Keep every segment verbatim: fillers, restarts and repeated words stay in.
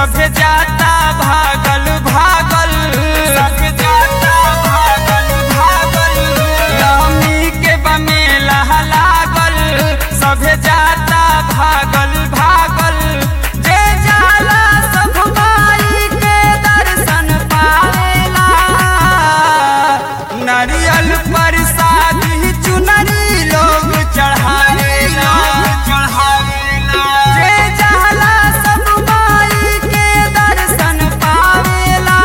सभे जाता भागल भागल, सभे जाता भागल भागल। नवमी के बमेला लागल, सभे जाता भागल भागल। जे जाला सब माई के दर्शन पावेला, नारियल प्रसादी चुनरी लोग चढ़ावेला चढ़ावेला। जे जाला सब माई के दर्शन पावेला,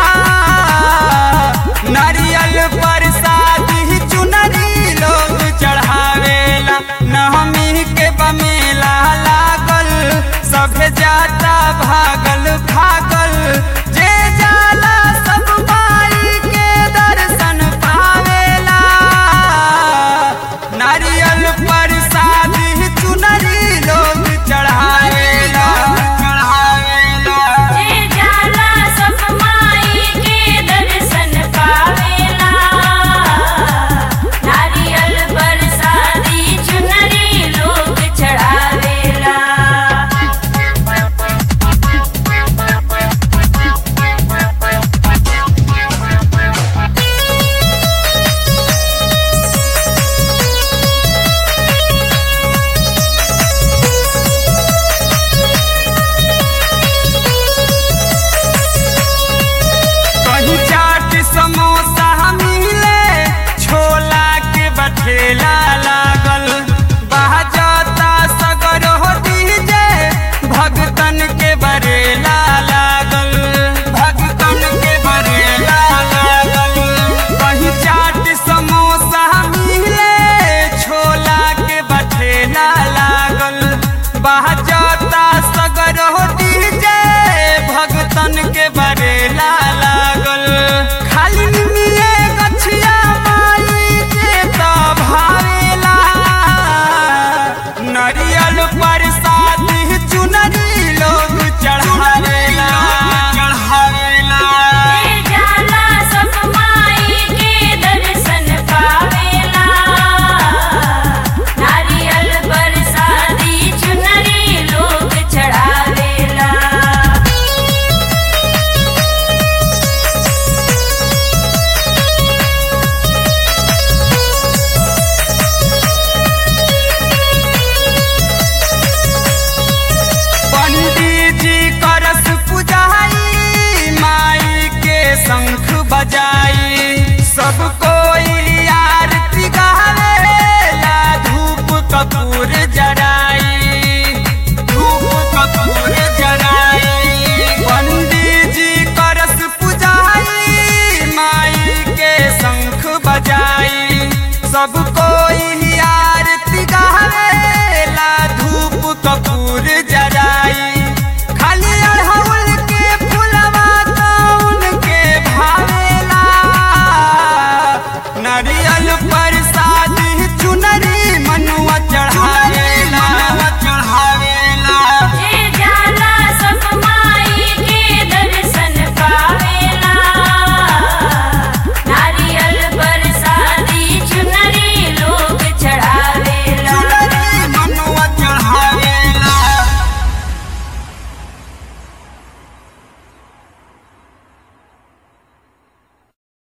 नारियल प्रसादी चुनरी लोग चढ़ावेला। नवमी के बमेला लागल, सभे जाता भागल भागल। जे